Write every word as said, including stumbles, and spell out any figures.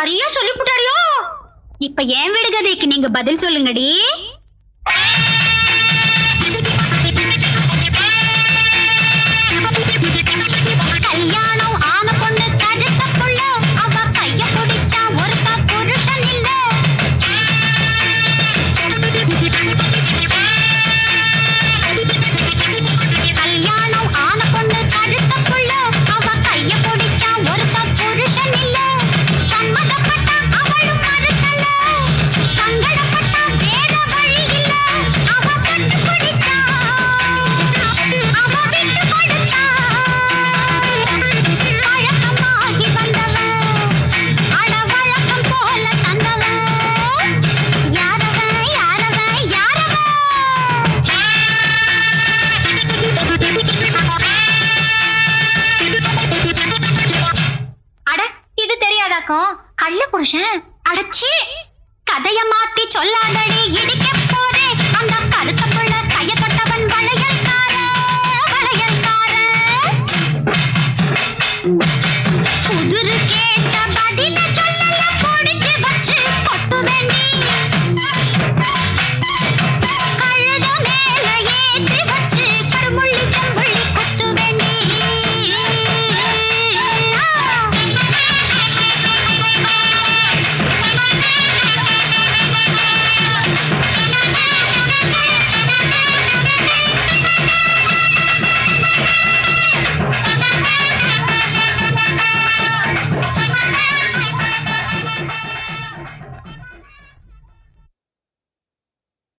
நிறைய சொல்லிவிட்டாரியோ. இப்ப என் வீடு கதைக்கு நீங்க பதில் சொல்லுங்கடி. கல்யாணம் ஆன பொண்ணு கருத்த புள்ள, அவ கைய பிடிச்சா ஒருத்த புருஷன் இல்ல. கல்யாணம் ஆன பொண்ணு கருத்த புள்ள, அவ கைய பிடிச்சா ஒருத்த புருஷன் இல்ல. சம்மதப்பட்டா அவளும் மறுக்கல, சங்கடப்பட்டா வேற வழி இல்ல. அவ பட்டு பிடிச்சா, அவ விட்டு படுத்தா. பழக்கமாகி வந்தவ, அட வழக்கம் போல தந்தவ. யாரவ யாரவ யாரவ? அட இது தெரியாதாக்கும்? கள்ள புருஷன். அடச்சி, கதைய மாத்தி சொல்லாதடி, இடிக்க